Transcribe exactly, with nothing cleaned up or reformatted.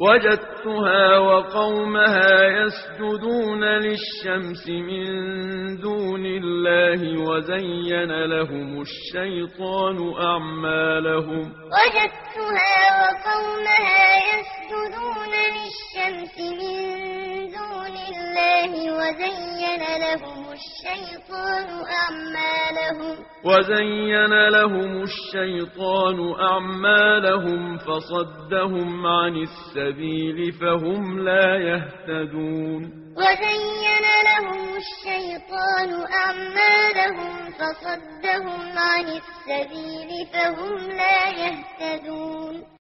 وجدتها وقومها يسجدون للشمس من دون الله وزين لهم الشيطان أعمالهم وجدتها وقومها يسجدون للشمس من دون الله وزين لهم الشيطان أعمالهم وزين لهم الشيطان أعمالهم فصدهم عن السبيل فهم لا يهتدون وزين لهم الشيطان أعمالهم فصدهم عن السبيل فهم لا يهتدون